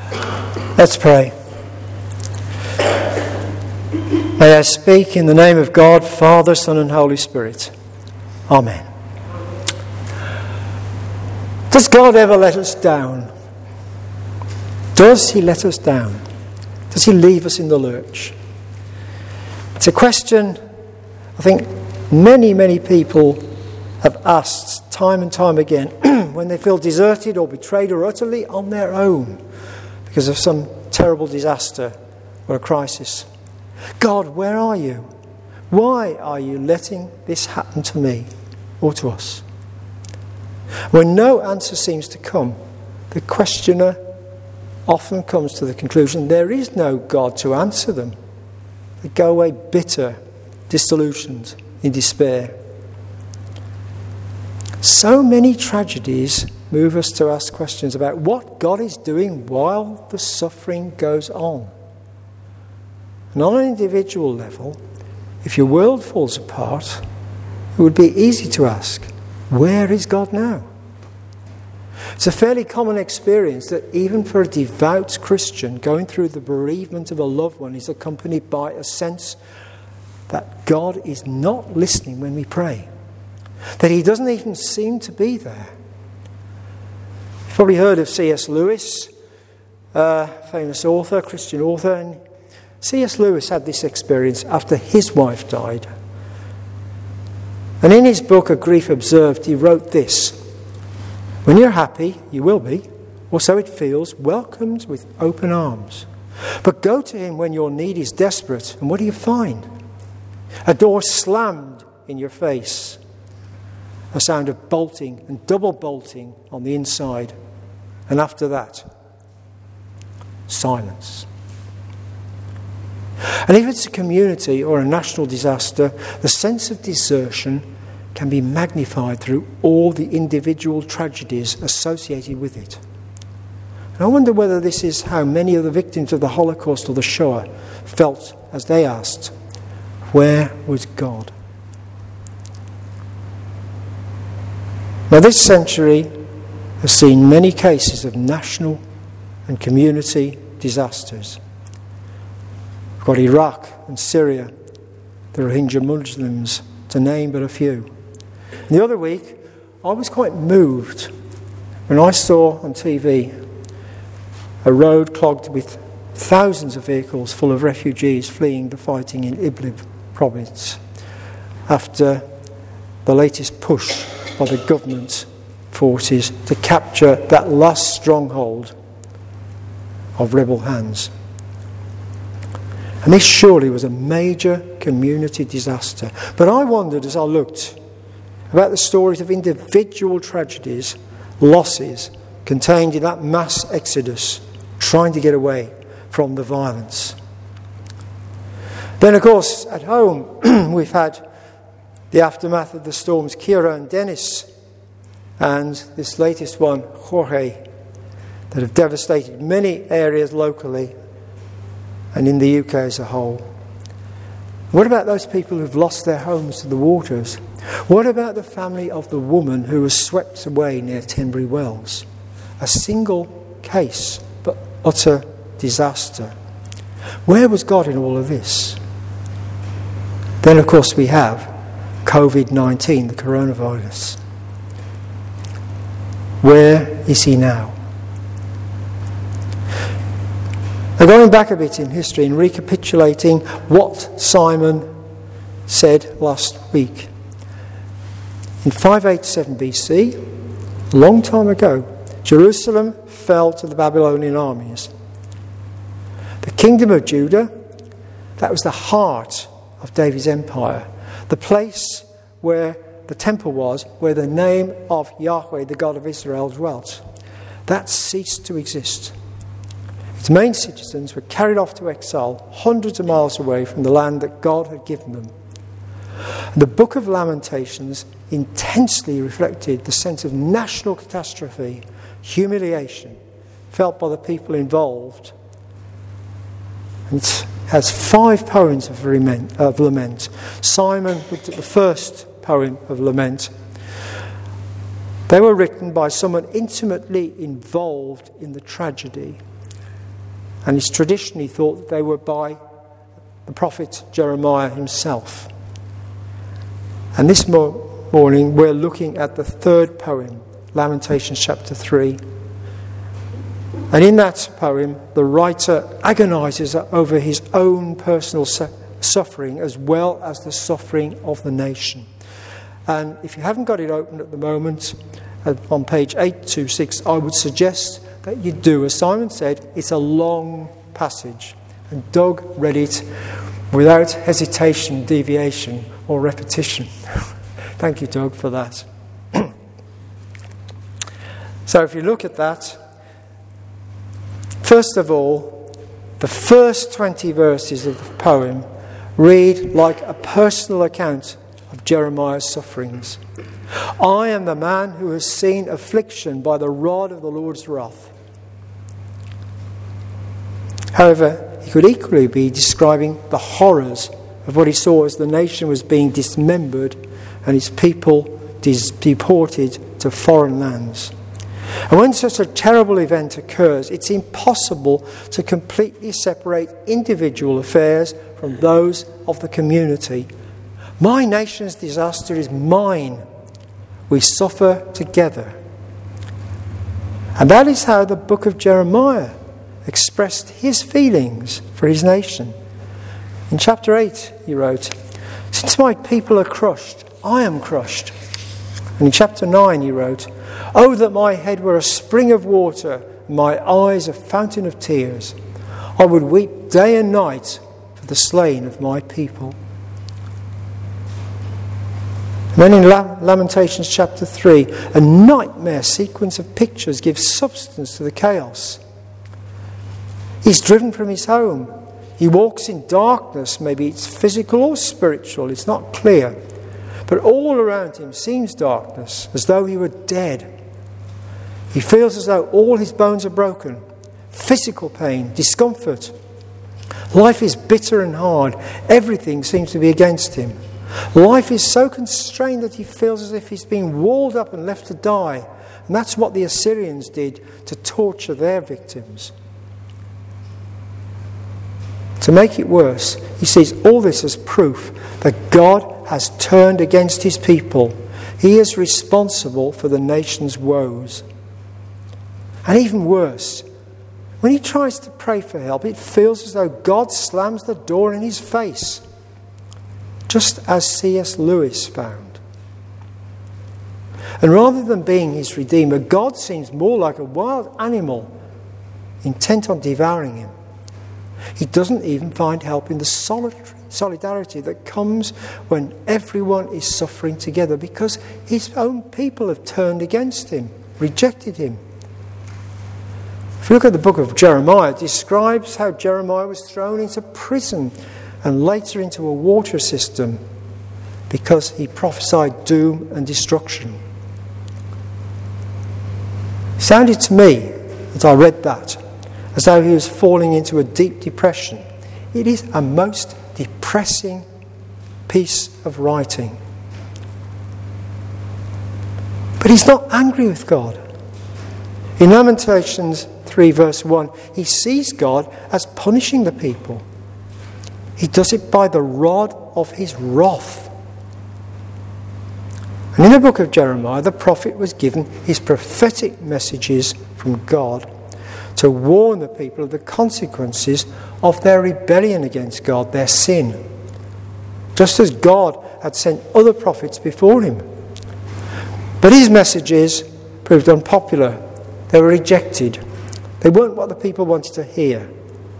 Let's pray. May I speak in the name of God, Father, Son and Holy Spirit. Amen. Does God ever let us down? Does he let us down? Does he leave us in the lurch? It's a question I think many people have asked time and time again when they feel deserted or betrayed or utterly on their own because of some terrible disaster or a crisis. God, where are you? Why are you letting this happen to me or to us? When no answer seems to come, the questioner often comes to the conclusion there is no God to answer them. They go away bitter, disillusioned, in despair. So many tragedies move us to ask questions about what God is doing while the suffering goes on. And on an individual level, if your world falls apart, it would be easy to ask, where is God now? It's a fairly common experience that even for a devout Christian, going through the bereavement of a loved one is accompanied by a sense that God is not listening when we pray, that he doesn't even seem to be there. You've probably heard of C.S. Lewis, famous author, Christian author, and C.S. Lewis had this experience after his wife died. And in his book, A Grief Observed, he wrote this: when you're happy, you will be, or so it feels, welcomed with open arms. But go to him when your need is desperate, and what do you find? A door slammed in your face. A sound of bolting and double bolting on the inside. And after that, silence. And if it's a community or a national disaster, the sense of desertion can be magnified through all the individual tragedies associated with it. And I wonder whether this is how many of the victims of the Holocaust or the Shoah felt as they asked, where was God? Now, this century has seen many cases of national and community disasters. We've got Iraq and Syria, the Rohingya Muslims, to name but a few. And the other week, I was quite moved when I saw on TV a road clogged with thousands of vehicles full of refugees fleeing the fighting in Idlib province after the latest push by the government forces to capture that last stronghold of rebel hands. And this surely was a major community disaster. But I wondered as I looked about the stories of individual tragedies, losses contained in that mass exodus, trying to get away from the violence. Then, of course, at home, we've had the aftermath of the storms Kira and Dennis, and this latest one, Jorge, that have devastated many areas locally and in the UK as a whole. What about those people who've lost their homes to the waters? What about the family of the woman who was swept away near Tenbury Wells? A single case, but utter disaster. Where was God in all of this? Then, of course, we have COVID-19, the coronavirus. Where is he now? Now, going back a bit in history and recapitulating what Simon said last week. In 587 BC, a long time ago, Jerusalem fell to the Babylonian armies. The kingdom of Judah, that was the heart of David's empire, the place where the temple was, where the name of Yahweh, the God of Israel, dwelt. That ceased to exist. Its main citizens were carried off to exile hundreds of miles away from the land that God had given them. The Book of Lamentations intensely reflected the sense of national catastrophe, humiliation felt by the people involved. And it has 5 poems of lament. Simon looked at the first poem of lament. They were written by someone intimately involved in the tragedy. and it's traditionally thought that they were by the prophet Jeremiah himself. And this morning we're looking at the third poem, Lamentations chapter 3. And in that poem, the writer agonises over his own personal suffering as well as the suffering of the nation. And if you haven't got it open at the moment, on page 826, I would suggest that you do. As Simon said, it's a long passage. And Doug read it without hesitation, deviation, or repetition. Thank you, Doug, for that. So if you look at that, first of all, the first 20 verses of the poem read like a personal account of Jeremiah's sufferings. I am the man who has seen affliction by the rod of the Lord's wrath. However, he could equally be describing the horrors of what he saw as the nation was being dismembered and its people deported to foreign lands. And when such a terrible event occurs, it's impossible to completely separate individual affairs from those of the community. My nation's disaster is mine. We suffer together. And that is how the book of Jeremiah expressed his feelings for his nation. In chapter 8, he wrote, "Since my people are crushed, I am crushed." And in chapter 9, he wrote, "Oh, that my head were a spring of water, and my eyes a fountain of tears. I would weep day and night for the slain of my people." And then in Lamentations chapter 3, a nightmare sequence of pictures gives substance to the chaos. He's driven from his home. He walks in darkness. Maybe it's physical or spiritual. It's not clear. But all around him seems darkness, as though he were dead. He feels as though all his bones are broken. Physical pain, discomfort. Life is bitter and hard. Everything seems to be against him. Life is so constrained that he feels as if he's being walled up and left to die. And that's what the Assyrians did to torture their victims. To make it worse, he sees all this as proof that God has turned against his people. He is responsible for the nation's woes. And even worse, when he tries to pray for help, it feels as though God slams the door in his face, just as C.S. Lewis found. And rather than being his redeemer, God seems more like a wild animal intent on devouring him. He doesn't even find help in the solidarity that comes when everyone is suffering together, because his own people have turned against him, rejected him. If you look at the book of Jeremiah, it describes how Jeremiah was thrown into prison and later into a water system because he prophesied doom and destruction. It sounded to me, as I read that, as though he was falling into a deep depression. It is a most depressing piece of writing. But he's not angry with God. In Lamentations 3 verse 1, he sees God as punishing the people. He does it by the rod of his wrath. And in the book of Jeremiah, the prophet was given his prophetic messages from God to warn the people of the consequences of their rebellion against God, their sin. Just as God had sent other prophets before him. But his messages proved unpopular. They were rejected. They weren't what the people wanted to hear.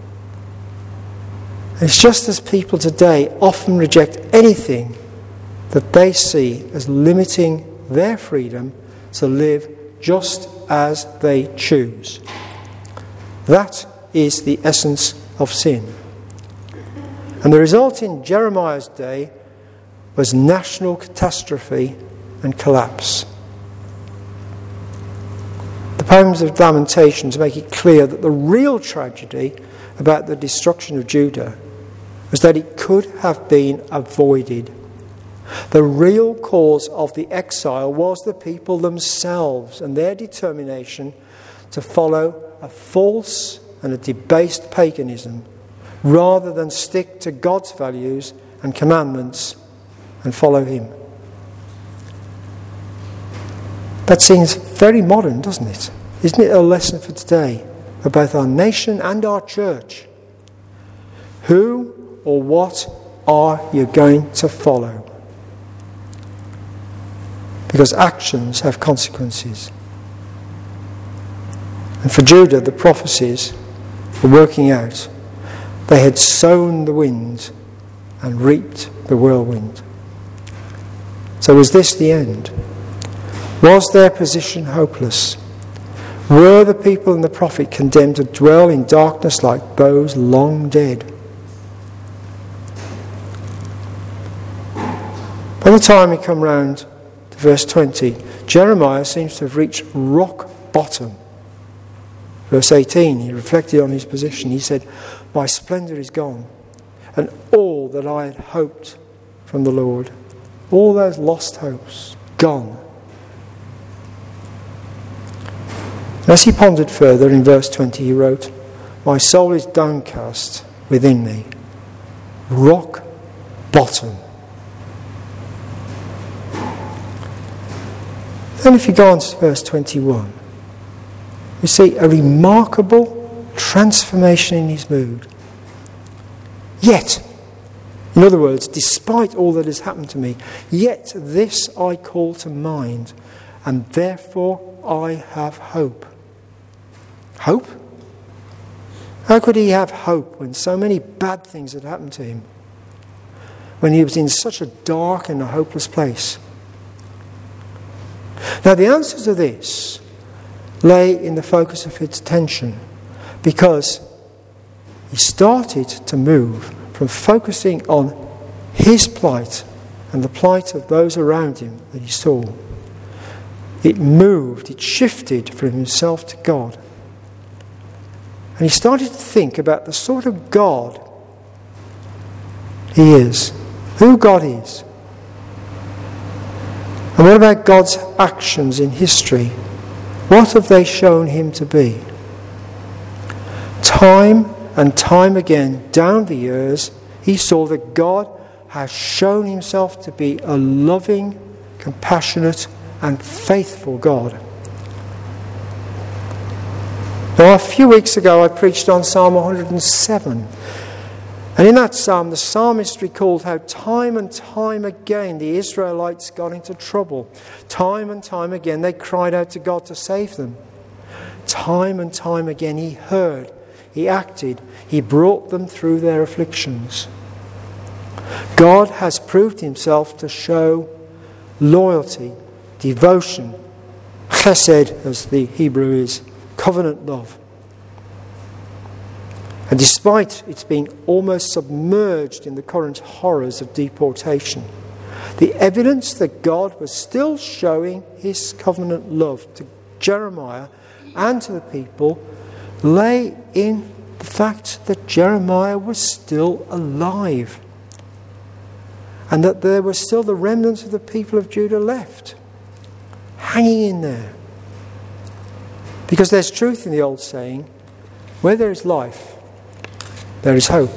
It's just as people today often reject anything that they see as limiting their freedom to live just as they choose. That is the essence of sin. And the result in Jeremiah's day was national catastrophe and collapse. The poems of Lamentations make it clear that the real tragedy about the destruction of Judah was that it could have been avoided. The real cause of the exile was the people themselves and their determination to follow a false and a debased paganism, rather than stick to God's values and commandments and follow him. That seems very modern, doesn't it? Isn't it a lesson for today for both our nation and our church? Who or what are you going to follow? Because actions have consequences. And for Judah, the prophecies were working out. They had sown the wind and reaped the whirlwind. So was this the end? Was their position hopeless? Were the people and the prophet condemned to dwell in darkness like those long dead? By the time we come round to verse 20, Jeremiah seems to have reached rock bottom. Verse 18, he reflected on his position. He said, "My splendour is gone, and all that I had hoped from the Lord, all those lost hopes, gone." As he pondered further in verse 20, he wrote, "My soul is downcast within me, rock bottom." Then if you go on to verse 21, we see a remarkable transformation in his mood. Yet, in other words, despite all that has happened to me, yet this I call to mind, and therefore I have hope. Hope? How could he have hope when so many bad things had happened to him? When he was in such a dark and a hopeless place? Now the answer to this lay in the focus of his attention, because he started to move from focusing on his plight and the plight of those around him that he saw. It shifted from himself to God. And he started to think about the sort of God he is, who God is. And what about God's actions in history? What have they shown him to be? Time and time again, down the years, he saw that God has shown himself to be a loving, compassionate, and faithful God. Now, a few weeks ago, I preached on Psalm 107. And in that psalm, the psalmist recalled how time and time again the Israelites got into trouble. Time and time again they cried out to God to save them. Time and time again he heard, he acted, he brought them through their afflictions. God has proved himself to show loyalty, devotion, chesed as the Hebrew is, covenant love. And despite its being almost submerged in the current horrors of deportation, the evidence that God was still showing his covenant love to Jeremiah and to the people lay in the fact that Jeremiah was still alive, and that there were still the remnants of the people of Judah left, hanging in there. Because there's truth in the old saying, where there is life, there is hope.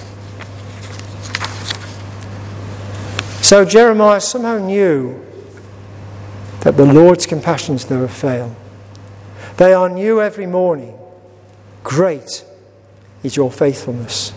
So Jeremiah somehow knew that the Lord's compassions never fail. They are new every morning. Great is your faithfulness.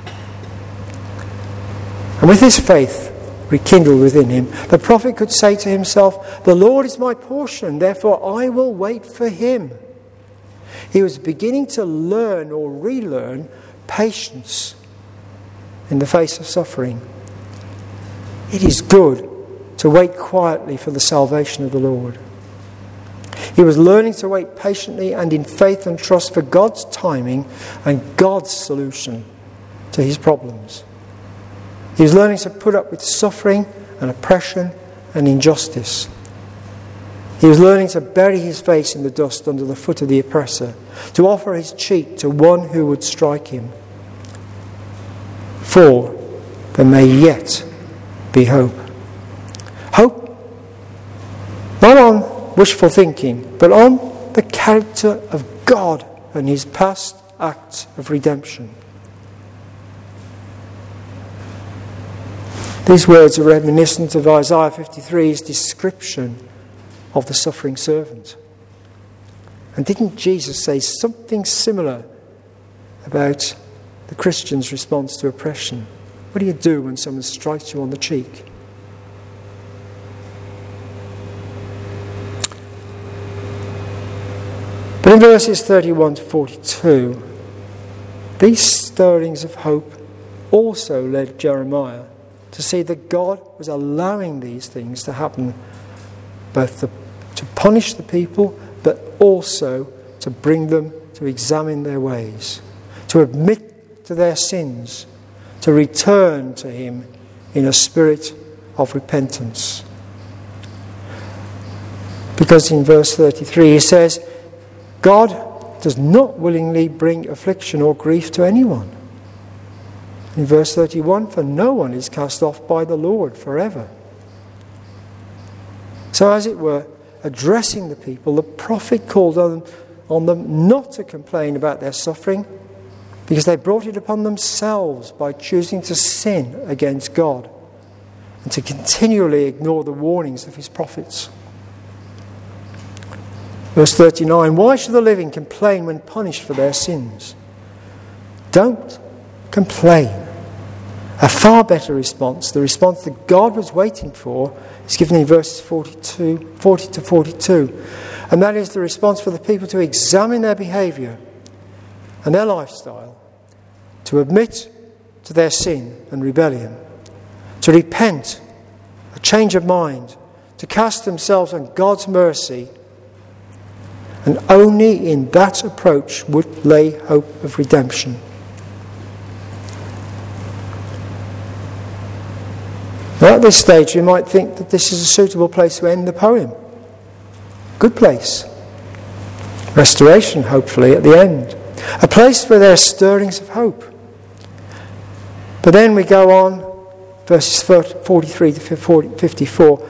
And with his faith rekindled within him, the prophet could say to himself, "The Lord is my portion, therefore I will wait for him." He was beginning to learn or relearn patience in the face of suffering. It is good to wait quietly for the salvation of the Lord. He was learning to wait patiently and in faith and trust for God's timing and God's solution to his problems. He was learning to put up with suffering and oppression and injustice. He was learning to bury his face in the dust under the foot of the oppressor, to offer his cheek to one who would strike him. For there may yet be hope. Hope not on wishful thinking, but on the character of God and his past act of redemption. These words are reminiscent of Isaiah 53's description of the suffering servant. And didn't Jesus say something similar about the Christian's response to oppression? What do you do when someone strikes you on the cheek? But in verses 31 to 42, these stirrings of hope also led Jeremiah to see that God was allowing these things to happen, both to punish the people, but also to bring them to examine their ways, to admit to their sins, to return to him in a spirit of repentance. Because in verse 33 he says, God does not willingly bring affliction or grief to anyone. In verse 31, for no one is cast off by the Lord forever. So as it were, addressing the people, the prophet called on them not to complain about their suffering, because they brought it upon themselves by choosing to sin against God and to continually ignore the warnings of his prophets. Verse 39, why should the living complain when punished for their sins? Don't complain. A far better response, the response that God was waiting for, is given in verses 40 to 42. And that is the response for the people to examine their behaviour and their lifestyle, to admit to their sin and rebellion, to repent, a change of mind, to cast themselves on God's mercy. And only in that approach would lay hope of redemption. Now at this stage we might think that this is a suitable place to end the poem. Good place. Restoration, hopefully, at the end. A place where there are stirrings of hope. But then we go on, verses 43 to 54.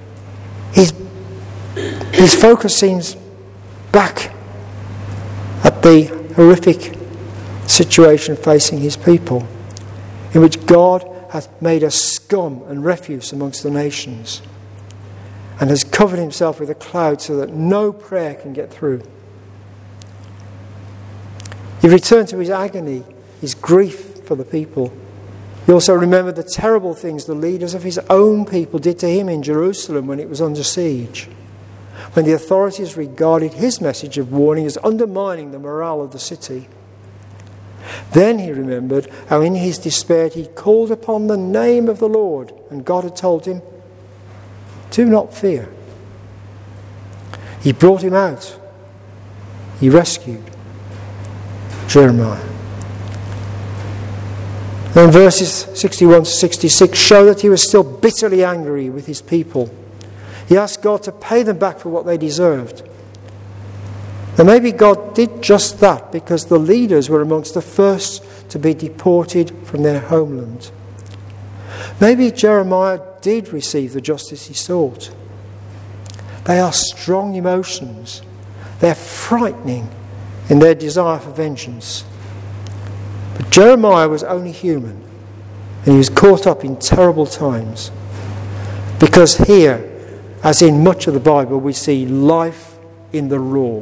His focus seems back at the horrific situation facing his people, in which God has made a scum and refuse amongst the nations and has covered himself with a cloud so that no prayer can get through. He returned to his agony, his grief for the people. He also remembered the terrible things the leaders of his own people did to him in Jerusalem when it was under siege, when the authorities regarded his message of warning as undermining the morale of the city. Then he remembered how in his despair he called upon the name of the Lord, and God had told him, do not fear. He brought him out. He rescued Jeremiah. Then verses 61 to 66 show that he was still bitterly angry with his people. He asked God to pay them back for what they deserved. And maybe God did just that because the leaders were amongst the first to be deported from their homeland. Maybe Jeremiah did receive the justice he sought. They are strong emotions. They're frightening in their desire for vengeance. But Jeremiah was only human, and he was caught up in terrible times. Because here, as in much of the Bible, we see life in the raw.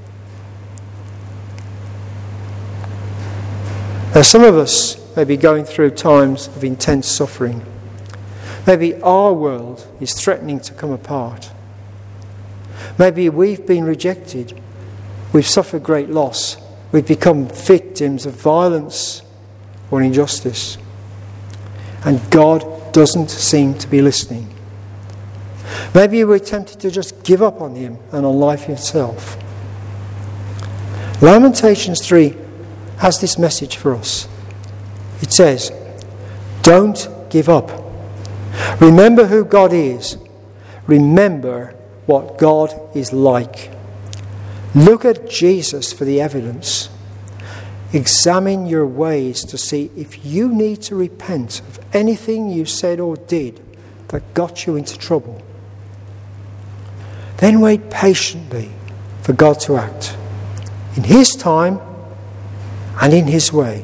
Now, some of us may be going through times of intense suffering. Maybe our world is threatening to come apart. Maybe we've been rejected. We've suffered great loss. We've become victims of violence or injustice. And God doesn't seem to be listening. Maybe we're tempted to just give up on him and on life itself. Lamentations 3 has this message for us. It says, don't give up. Remember who God is. Remember what God is like. Look at Jesus for the evidence. Examine your ways to see if you need to repent of anything you said or did that got you into trouble. Then wait patiently for God to act. In his time and in his way,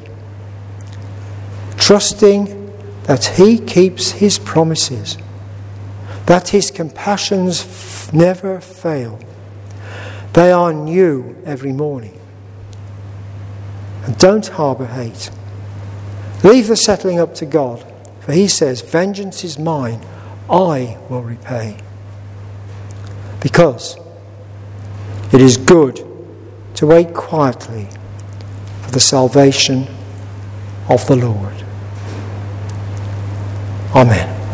trusting that he keeps his promises, that his compassions never fail. They are new every morning. And don't harbour hate. Leave the settling up to God, for he says, vengeance is mine, I will repay. Because it is good to wait quietly for the salvation of the Lord. Amen.